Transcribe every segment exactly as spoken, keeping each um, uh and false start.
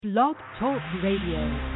Blog Talk Radio.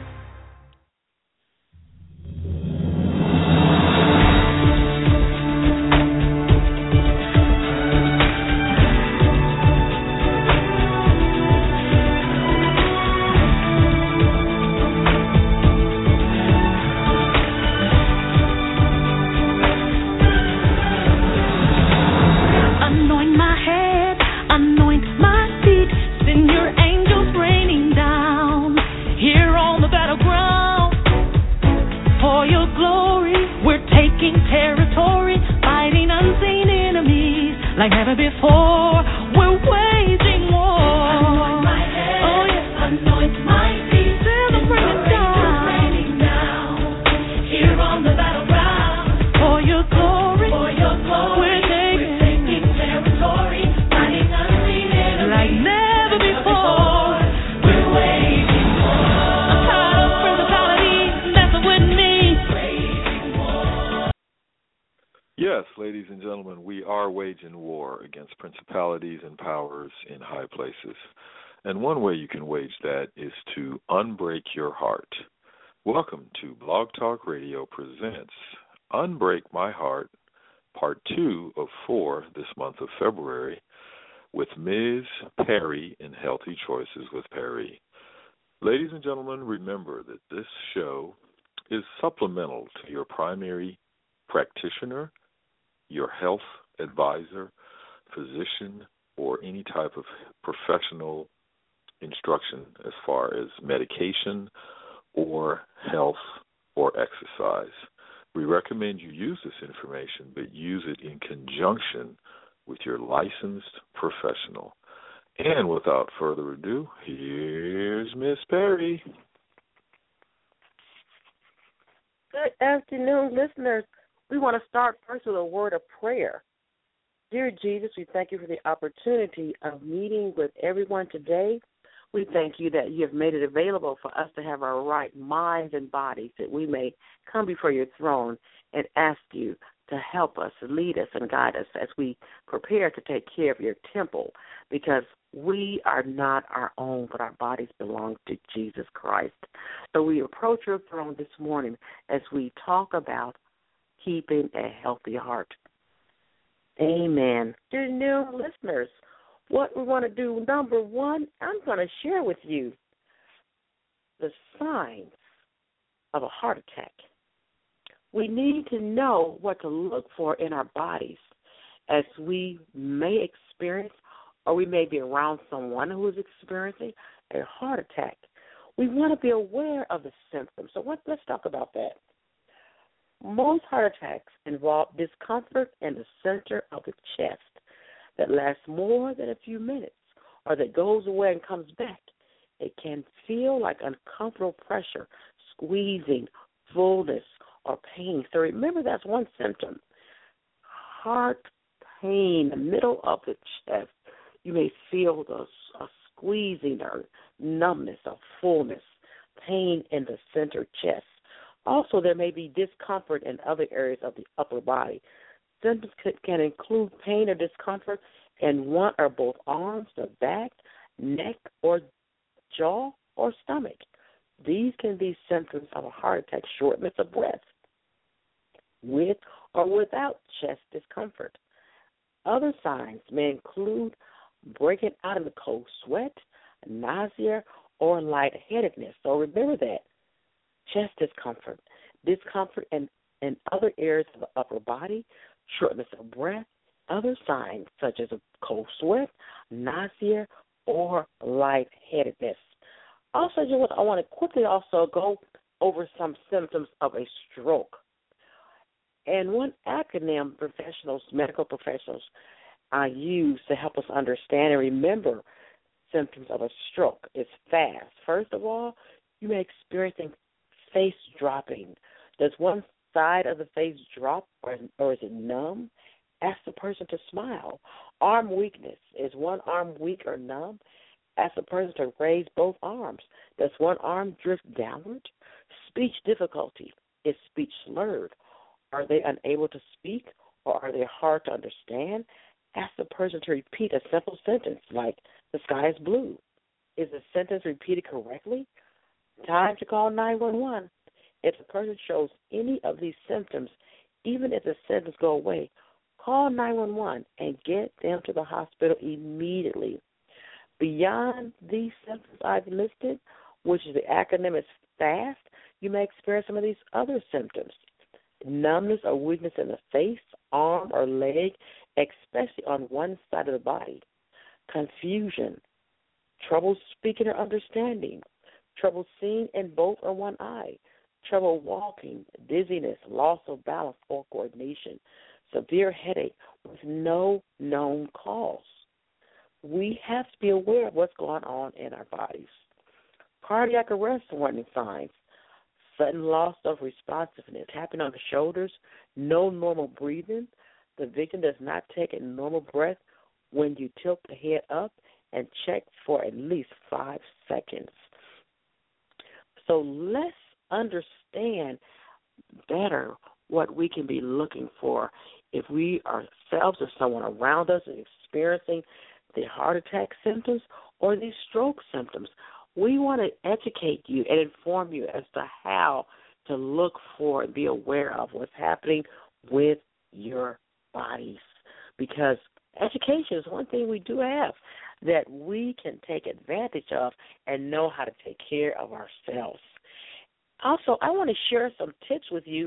Like never before, we're waging war. Anoint my head, oh yes, anoint my feet. Feel the rain down, raining down. Here on the battleground, for your glory, for your glory, we're taking, we're taking territory, fighting unseen enemies. Like never before, we're waging war. I'm tired of principalities messing with me. Waging war. Yes, ladies and gentlemen, we are waging war against principalities and powers in high places. And one way you can wage that is to unbreak your heart. Welcome to Blog Talk Radio presents Unbreak My Heart, Part two of four this month of February, with Miz Perry in Healthy Choices with Perry. Ladies and gentlemen, remember that this show is supplemental to your primary practitioner, your health advisor, physician, or any type of professional instruction as far as medication or health or exercise. We recommend you use this information, but use it in conjunction with your licensed professional. And without further ado, here's Miss Perry. Good afternoon, listeners. We want to start first with a word of prayer. Dear Jesus, we thank you for the opportunity of meeting with everyone today. We thank you that you have made it available for us to have our right minds and bodies, that we may come before your throne and ask you to help us, lead us, and guide us as we prepare to take care of your temple, because we are not our own, but our bodies belong to Jesus Christ. So we approach your throne this morning as we talk about keeping a healthy heart. Amen. Dear new listeners, what we want to do, number one, I'm going to share with you the signs of a heart attack. We need to know what to look for in our bodies as we may experience or we may be around someone who is experiencing a heart attack. We want to be aware of the symptoms. So what, let's talk about that. Most heart attacks involve discomfort in the center of the chest that lasts more than a few minutes or that goes away and comes back. It can feel like uncomfortable pressure, squeezing, fullness, or pain. So remember, that's one symptom. Heart pain, the middle of the chest. You may feel the a squeezing or numbness or fullness, pain in the center chest. Also, there may be discomfort in other areas of the upper body. Symptoms could, can include pain or discomfort in one or both arms, the back, neck, or jaw, or stomach. These can be symptoms of a heart attack, shortness of breath, with or without chest discomfort. Other signs may include breaking out in a cold sweat, nausea, or lightheadedness. So remember that. Chest discomfort, discomfort in, in other areas of the upper body, shortness of breath, other signs such as a cold sweat, nausea, or lightheadedness. Also, I want to quickly also go over some symptoms of a stroke. And one acronym professionals, medical professionals, uh, use to help us understand and remember symptoms of a stroke is FAST. First of all, you may experience face dropping. Does one side of the face drop, or, or is it numb? Ask the person to smile. Arm weakness. Is one arm weak or numb? Ask the person to raise both arms. Does one arm drift downward? Speech difficulty. Is speech slurred? Are they unable to speak, or are they hard to understand? Ask the person to repeat a simple sentence like, the sky is blue. Is the sentence repeated correctly? Time to call nine one one. If the person shows any of these symptoms, even if the symptoms go away, call nine one one and get them to the hospital immediately. Beyond these symptoms I've listed, which is the acronym is FAST, you may experience some of these other symptoms. Numbness or weakness in the face, arm, or leg, especially on one side of the body. Confusion, trouble speaking or understanding, trouble seeing in both or one eye, trouble walking, dizziness, loss of balance or coordination, severe headache with no known cause. We have to be aware of what's going on in our bodies. Cardiac arrest warning signs, sudden loss of responsiveness, tapping on the shoulders, no normal breathing. The victim does not take a normal breath when you tilt the head up and check for at least five seconds. So let's understand better what we can be looking for if we ourselves or someone around us is experiencing the heart attack symptoms or these stroke symptoms. We want to educate you and inform you as to how to look for and be aware of what's happening with your bodies, because education is one thing we do have that we can take advantage of and know how to take care of ourselves. Also, I want to share some tips with you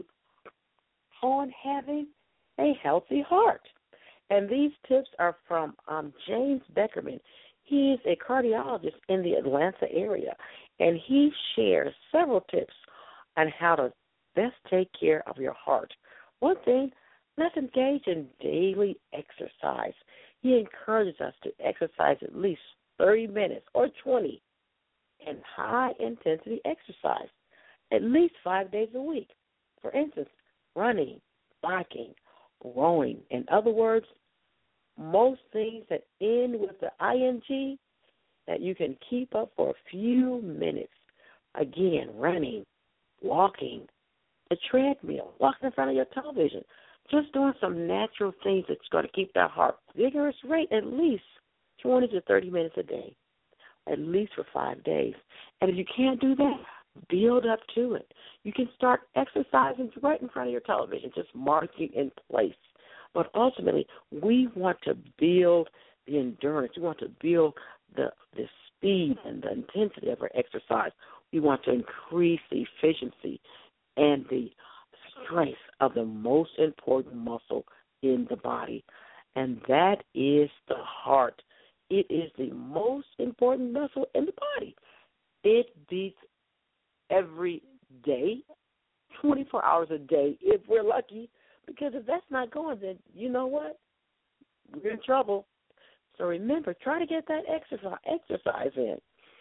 on having a healthy heart. And these tips are from um, James Beckerman. He is a cardiologist in the Atlanta area, and he shares several tips on how to best take care of your heart. One thing, let's engage in daily exercise. He encourages us to exercise at least thirty minutes or twenty in high-intensity exercise, at least five days a week. For instance, running, biking, rowing. In other words, most things that end with the ing that you can keep up for a few minutes. Again, running, walking, the treadmill, walking in front of your television, just doing some natural things that's going to keep that heart vigorous rate at least twenty to thirty minutes a day, at least for five days. And if you can't do that, build up to it. You can start exercising right in front of your television, just marking in place. But ultimately, we want to build the endurance. We want to build the, the speed and the intensity of our exercise. We want to increase the efficiency and the strength of the most important muscle in the body, and that is the heart. It is the most important muscle in the body. It beats every day, twenty-four hours a day, if we're lucky, because if that's not going, then you know what? We're in trouble. So remember, try to get that exercise, exercise in.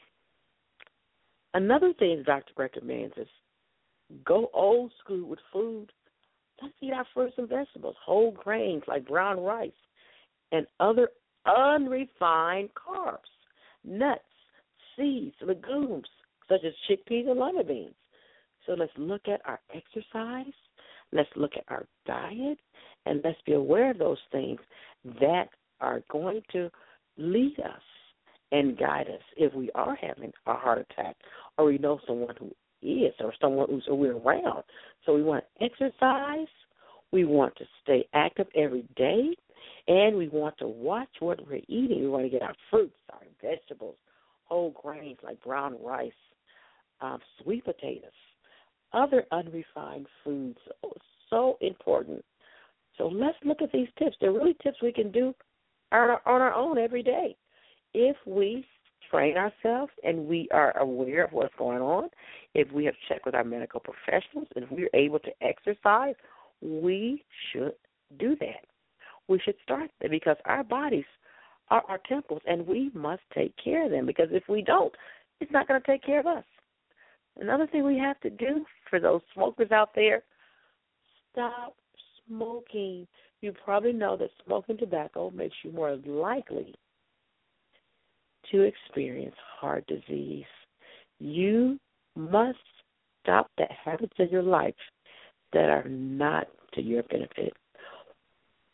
Another thing the doctor recommends is go old school with food. Let's eat our fruits and vegetables, whole grains like brown rice, and other unrefined carbs, nuts, seeds, legumes, such as chickpeas and lima beans. So let's look at our exercise, let's look at our diet, and let's be aware of those things that are going to lead us and guide us if we are having a heart attack or we know someone who is or someone who's we're around. So we want to exercise, we want to stay active every day, and we want to watch what we're eating. We want to get our fruits, our vegetables, whole grains like brown rice, um, sweet potatoes, other unrefined foods. So, so important. So let's look at these tips. They're really tips we can do on our, on our own every day. If we train ourselves and we are aware of what's going on, if we have checked with our medical professionals, and if we're able to exercise, we should do that. We should start there because our bodies are our temples, and we must take care of them, because if we don't, it's not going to take care of us. Another thing we have to do for those smokers out there, stop smoking. You probably know that smoking tobacco makes you more likely to experience heart disease. You must stop the habits in your life that are not to your benefit.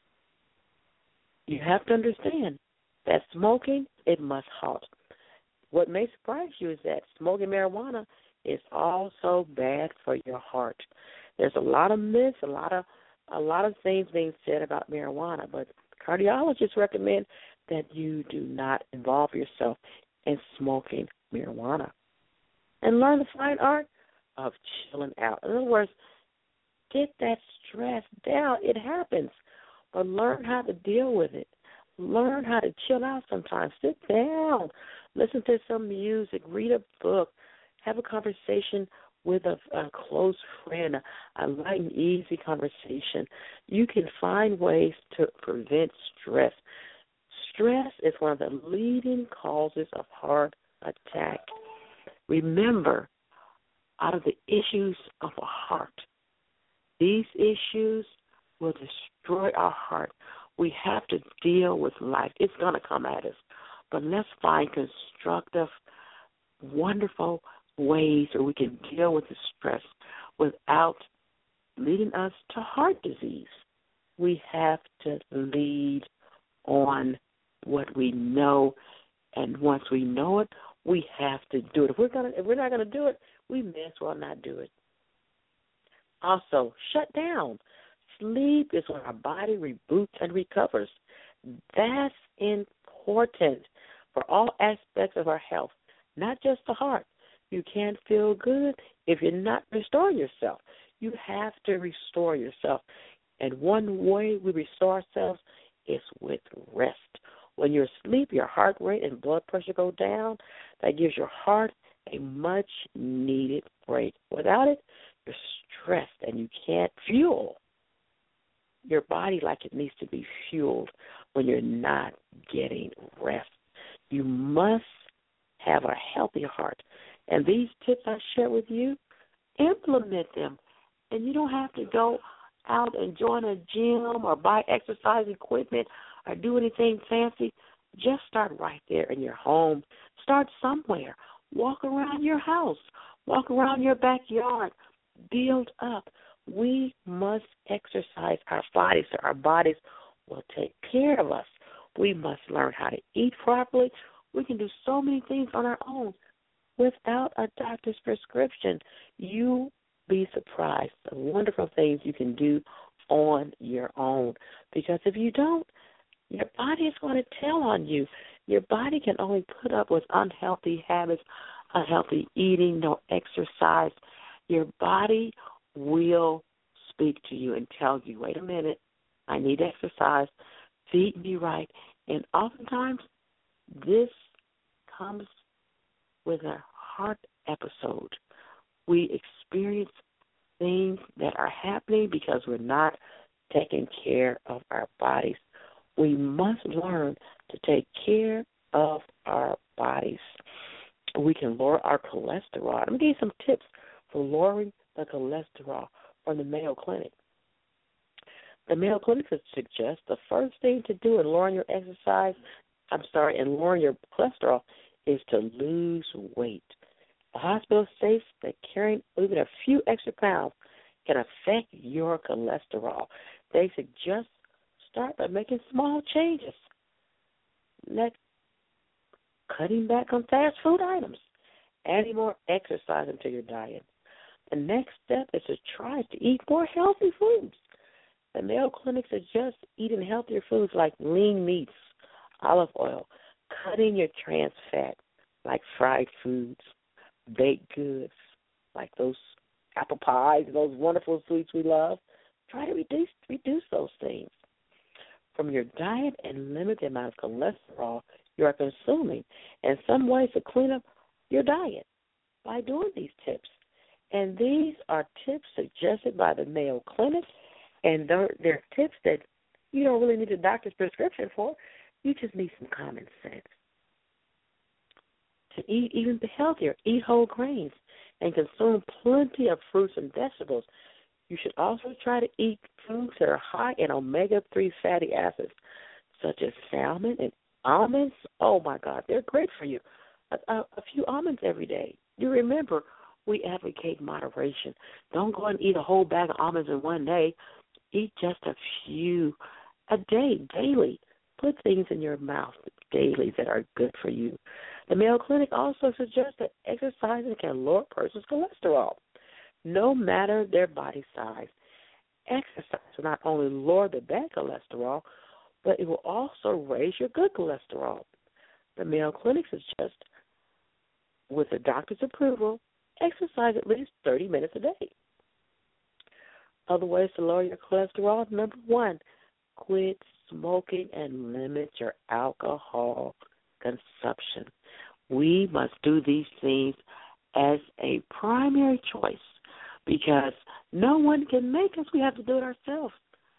You have to understand that smoking, it must halt. what may surprise you is that smoking marijuana is also bad for your heart. There's a lot of myths, a lot of a lot of things being said about marijuana, but cardiologists recommend that you do not involve yourself in smoking marijuana. And learn the fine art of chilling out. In other words, get that stress down. It happens, but learn how to deal with it. Learn how to chill out sometimes. Sit down. Listen to some music. Read a book. Have a conversation with a, a close friend, a, a light and easy conversation. You can find ways to prevent stress. Stress is one of the leading causes of heart attack. Remember, out of the issues of a heart, these issues will destroy our heart. We have to deal with life. It's going to come at us. But let's find constructive, wonderful ways where we can deal with the stress without leading us to heart disease. We have to lead on what we know, and once we know it, we have to do it. If we're gonna, if we're not going to do it, we may as well not do it. Also, shut down. Sleep is when our body reboots and recovers. That's important for all aspects of our health, not just the heart. You can't feel good if you're not restoring yourself. You have to restore yourself. And one way we restore ourselves is with rest. When you're asleep, your heart rate and blood pressure go down. That gives your heart a much-needed break. Without it, you're stressed and you can't fuel your body like it needs to be fueled when you're not getting rest. You must have a healthy heart. And these tips I share with you, implement them. And you don't have to go out and join a gym or buy exercise equipment or do anything fancy. Just start right there in your home. Start somewhere. Walk around your house. Walk around your backyard. Build up. We must exercise our bodies so our bodies will take care of us. We must learn how to eat properly. We can do so many things on our own without a doctor's prescription. You'll be surprised the wonderful things you can do on your own. Because if you don't, your body is going to tell on you. Your body can only put up with unhealthy habits, unhealthy eating, no exercise. Your body will speak to you and tell you, wait a minute, I need exercise, feed me right. And oftentimes this comes with a heart episode. We experience things that are happening because we're not taking care of our bodies. We must learn to take care of our bodies. We can lower our cholesterol. I'm going to give you some tips for lowering the cholesterol from the Mayo Clinic. The Mayo Clinic suggests the first thing to do in lowering your exercise, I'm sorry, in lowering your cholesterol is to lose weight. The hospital states that carrying even a few extra pounds can affect your cholesterol. They suggest start by making small changes, like cutting back on fast food items, adding more exercise into your diet. The next step is to try to eat more healthy foods. The Mayo Clinic suggests eating healthier foods like lean meats, olive oil, cutting your trans fat like fried foods, baked goods like those apple pies, those wonderful sweets we love. Try to reduce reduce those things from your diet and limit the amount of cholesterol you are consuming. And some ways to clean up your diet by doing these tips. And these are tips suggested by the Mayo Clinic, and they're, they're tips that you don't really need a doctor's prescription for. You just need some common sense. To eat even healthier, eat whole grains and consume plenty of fruits and vegetables. You should also try to eat foods that are high in omega three fatty acids, such as salmon and almonds. Oh, my God, they're great for you. A, a, a few almonds every day. You remember, we advocate moderation. Don't go and eat a whole bag of almonds in one day. Eat just a few a day, daily. Put things in your mouth daily that are good for you. The Mayo Clinic also suggests that exercising can lower a person's cholesterol, no matter their body size. Exercise will not only lower the bad cholesterol, but it will also raise your good cholesterol. The Mayo Clinic suggests, with the doctor's approval, exercise at least thirty minutes a day. Other ways to lower your cholesterol: number one, quit smoking and limit your alcohol consumption. We must do these things as a primary choice because no one can make us. We have to do it ourselves.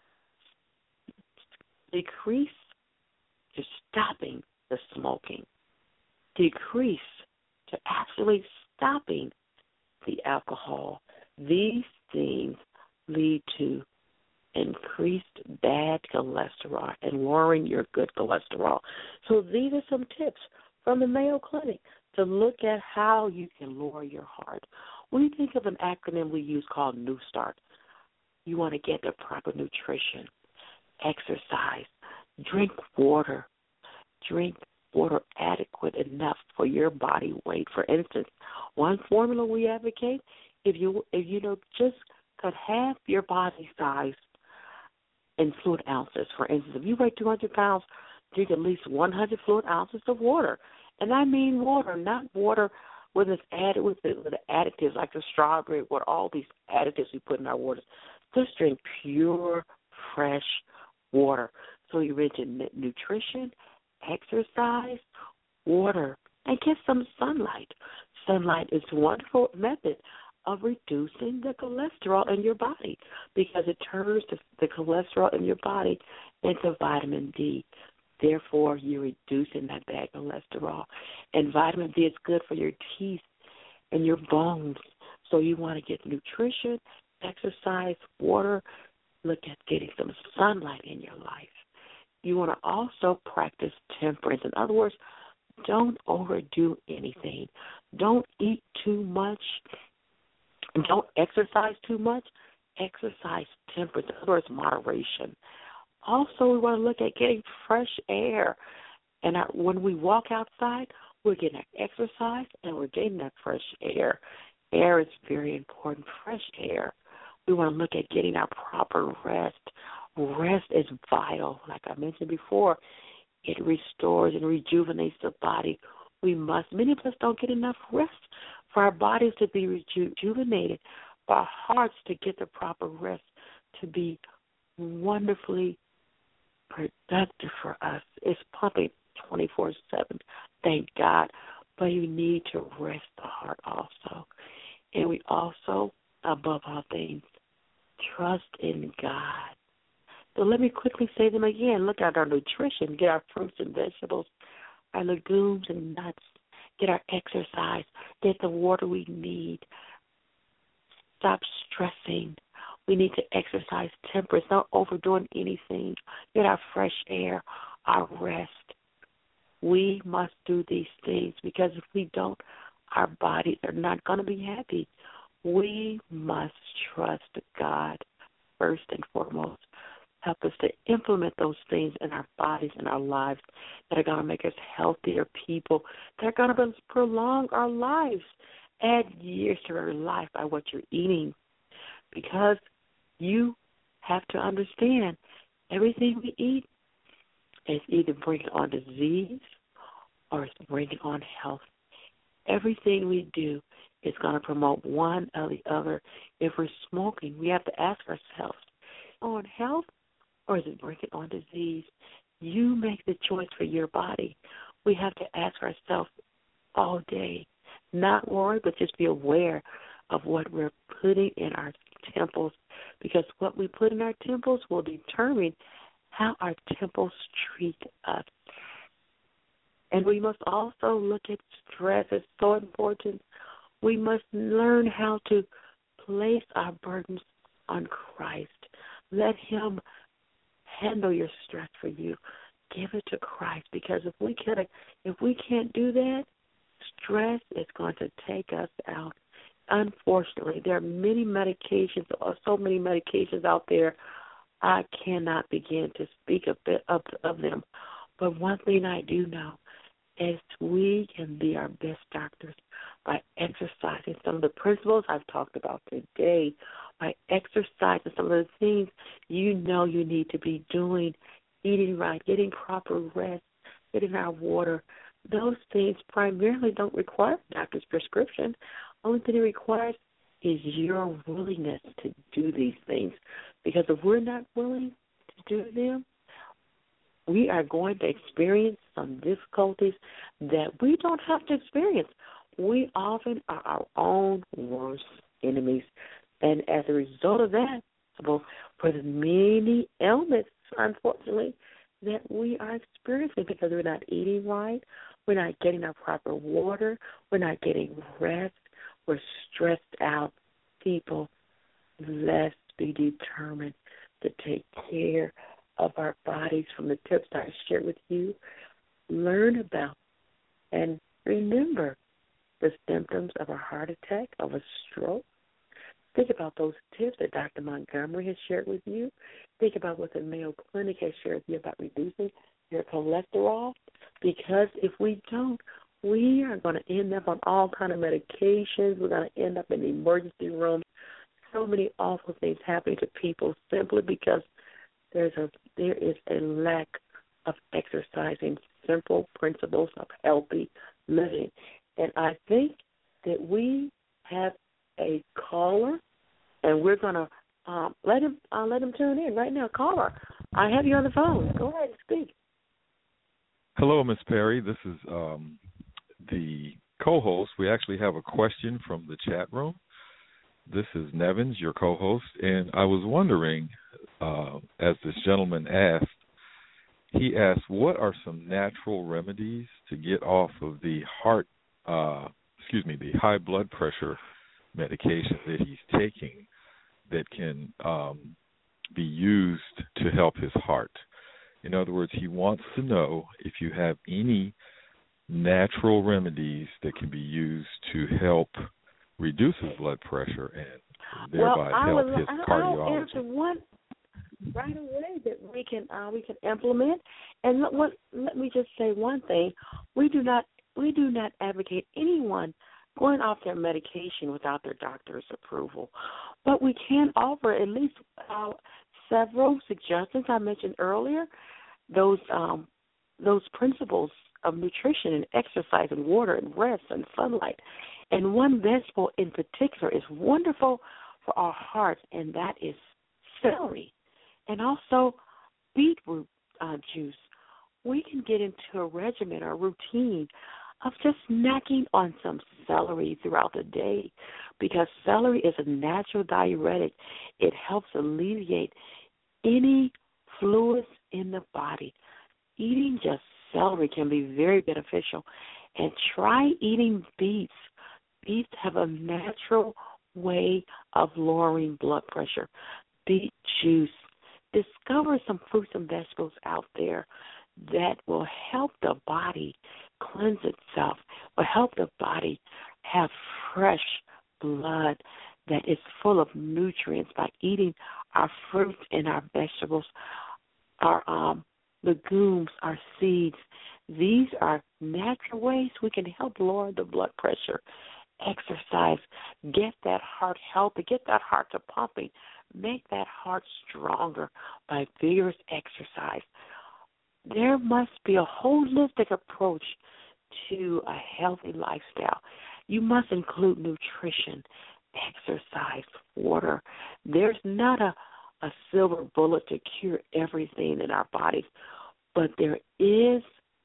Decrease to stopping the smoking. Decrease to actually stopping the alcohol. These things lead to increased bad cholesterol and lowering your good cholesterol. So these are some tips from the Mayo Clinic to look at how you can lower your heart. When you think of an acronym we use called New Start, you want to get the proper nutrition, exercise, drink water, drink water adequate enough for your body weight. For instance, one formula we advocate, if you if you know just cut half your body size in fluid ounces. For instance, if you weigh two hundred pounds, drink at least one hundred fluid ounces of water. And I mean water, not water with it's added with the, with the additives like the strawberry water, all these additives we put in our water. Just drink pure, fresh water. So you're rich in nutrition, exercise, water, and get some sunlight. Sunlight is a wonderful method of reducing the cholesterol in your body because it turns the, the cholesterol in your body into vitamin D. Therefore, you're reducing that bad cholesterol. And vitamin D is good for your teeth and your bones. So you want to get nutrition, exercise, water. Look at getting some sunlight in your life. You want to also practice temperance. In other words, don't overdo anything. Don't eat too much. Don't exercise too much. Exercise temperance. In other words, moderation. Also, we want to look at getting fresh air. And our, when we walk outside, we're getting that exercise and we're getting that fresh air. Air is very important, fresh air. We want to look at getting our proper rest. Rest is vital. Like I mentioned before, it restores and rejuvenates the body. We must, many of us don't get enough rest for our bodies to be rejuvenated, for our hearts to get the proper rest, to be wonderfully productive for us. It's pumping twenty-four seven, thank God. But you need to rest the heart also. And we also, above all things, trust in God. So let me quickly say them again. Look at our nutrition. Get our fruits and vegetables, our legumes and nuts. Get our exercise. Get the water we need. Stop stressing. We need to exercise temperance, not overdoing anything. Get our fresh air, our rest. We must do these things because if we don't, our bodies are not going to be happy. We must trust God first and foremost. Help us to implement those things in our bodies and our lives that are going to make us healthier people, that are going to prolong our lives, add years to our life by what you're eating. Because you have to understand everything we eat is either bringing on disease or it's bringing on health. Everything we do is going to promote one or the other. If we're smoking, we have to ask ourselves, on health or is it bringing on disease? You make the choice for your body. We have to ask ourselves all day, not worry, but just be aware of what we're putting in our temples, because what we put in our temples will determine how our temples treat us. And we must also look at stress. It's so important. We must learn how to place our burdens on Christ. Let him handle your stress for you. Give it to Christ, because if we can't, if we can't do that, stress is going to take us out. Unfortunately, there are many medications, so many medications out there. I cannot begin to speak a bit of, of them. But one thing I do know as we can be our best doctors by exercising some of the principles I've talked about today, by exercising some of the things you know you need to be doing, eating right, getting proper rest, getting our water. Those things primarily don't require a doctor's prescription. Only thing it requires is your willingness to do these things. Because if we're not willing to do them, we are going to experience some difficulties that we don't have to experience. We often are our own worst enemies. And as a result of that, for the many ailments, unfortunately, that we are experiencing because we're not eating right, we're not getting our proper water, we're not getting rest, we're stressed out. People, let's be determined to take care of our bodies from the tips I shared with you. Learn about and remember the symptoms of a heart attack, of a stroke. Think about those tips that Doctor Montgomery has shared with you. Think about what the Mayo Clinic has shared with you about reducing your cholesterol. Because if we don't, we are going to end up on all kind of medications. We're going to end up in the emergency room. So many awful things happening to people simply because there's a there is a lack of exercising simple principles of healthy living. And I think that we have a caller, and we're going to um, let him uh, let him tune in right now. Caller, I have you on the phone. Go ahead and speak. Hello, Miss Perry. This is um, the co-host. We actually have a question from the chat room. This is Nevins, your co-host, and I was wondering, uh, as this gentleman asked, he asked, what are some natural remedies to get off of the heart, uh, excuse me, the high blood pressure medication that he's taking that can um, be used to help his heart? In other words, he wants to know if you have any natural remedies that can be used to help reduce his blood pressure and thereby well, help will, his I, cardiology. I'll answer one right away that we can uh, we can implement. And let, what, let me just say one thing: we do not we do not advocate anyone going off their medication without their doctor's approval, but we can offer at least uh, several suggestions I mentioned earlier. Those um, those principles of nutrition and exercise and water and rest and sunlight. And one vegetable in particular is wonderful for our hearts, and that is celery. And also beetroot uh, juice. We can get into a regimen or routine of just snacking on some celery throughout the day, because celery is a natural diuretic. It helps alleviate any fluids in the body. Eating just celery can be very beneficial. And try eating beets. Beets have a natural way of lowering blood pressure. Beet juice. Discover some fruits and vegetables out there that will help the body cleanse itself, will help the body have fresh blood that is full of nutrients by eating our fruits and our vegetables, our um, legumes, our seeds. These are natural ways we can help lower the blood pressure. Exercise, get that heart healthy, get that heart to pumping, make that heart stronger by vigorous exercise. There must be a holistic approach to a healthy lifestyle. You must include nutrition, exercise, water. There's not a, a silver bullet to cure everything in our bodies, but there is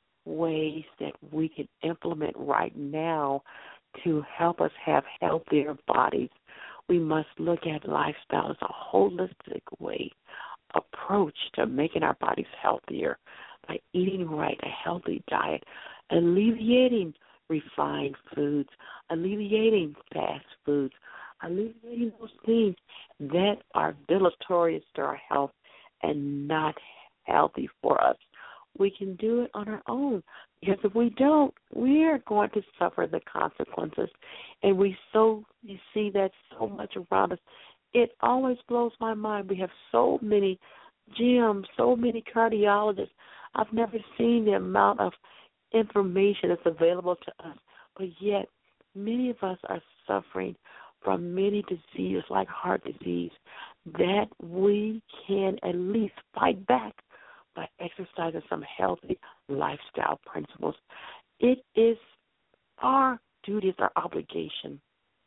ways that we can implement right now to help us have healthier bodies. We must look at lifestyle as a holistic way, approach to making our bodies healthier by eating right, a healthy diet, alleviating refined foods, alleviating fast foods, alleviating those things that are deleterious to our health and not healthy for us. We can do it on our own, because if we don't, we are going to suffer the consequences. And we so you see that so much around us. It always blows my mind. We have so many gyms, so many cardiologists. I've never seen the amount of information that's available to us, but yet many of us are suffering from many diseases like heart disease that we can at least fight back by exercising some healthy lifestyle principles. It is our duty, it's our obligation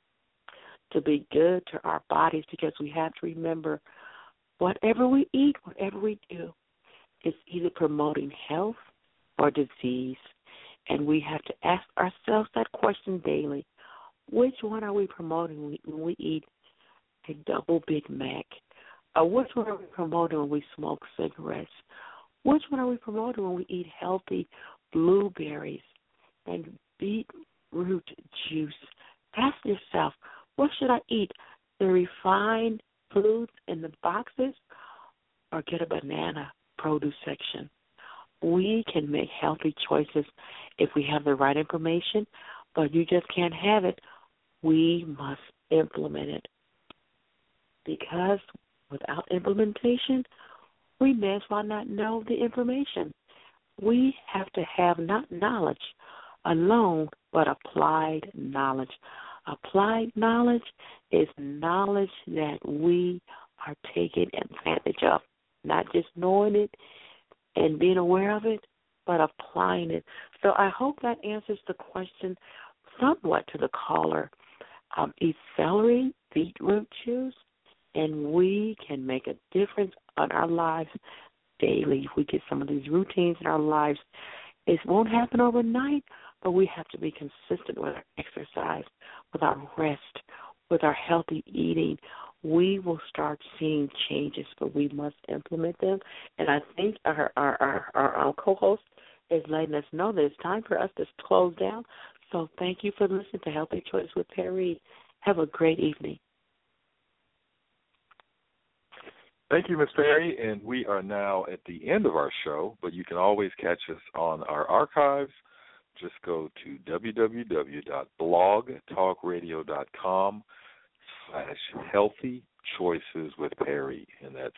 to be good to our bodies, because we have to remember whatever we eat, whatever we do, is either promoting health or disease. And we have to ask ourselves that question daily. Which one are we promoting when we eat a double Big Mac? Or which one are we promoting when we smoke cigarettes? Which one are we promoting when we eat healthy blueberries and beetroot juice? Ask yourself, what should I eat? The refined foods in the boxes, or get a banana produce section? We can make healthy choices if we have the right information, but you just can't have it. We must implement it, because without implementation, we may as well not know the information. We have to have not knowledge alone, but applied knowledge. Applied knowledge is knowledge that we are taking advantage of, not just knowing it and being aware of it, but applying it. So I hope that answers the question somewhat to the caller. Um, eat celery, beetroot juice, and we can make a difference on our lives daily. If we get some of these routines in our lives, it won't happen overnight, but we have to be consistent with our exercise, with our rest, with our healthy eating. We will start seeing changes, but we must implement them. And I think our, our, our, our, our co-host is letting us know that it's time for us to close down. So thank you for listening to Healthy Choice with Perry. Have a great evening. Thank you, Miz Perry, and we are now at the end of our show, but you can always catch us on our archives. Just go to www.blogtalkradio.com slash healthy choices with Perry, and that's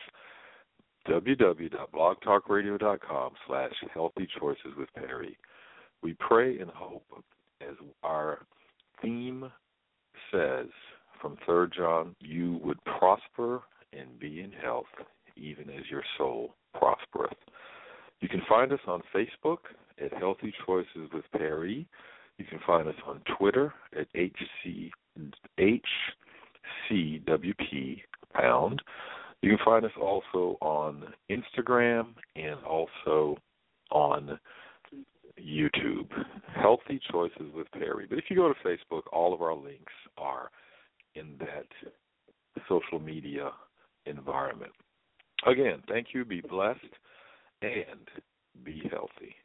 www.blogtalkradio.com slash healthy choices with Perry. We pray and hope, as our theme says from Third John, you would prosper and be in health, even as your soul prospereth. You can find us on Facebook at Healthy Choices with Perry. You can find us on Twitter at H C, H C W P pound. You can find us also on Instagram and also on YouTube, Healthy Choices with Perry. But if you go to Facebook, all of our links are in that social media environment. Again, thank you, be blessed, and be healthy.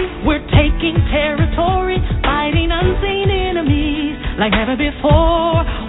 Like never before.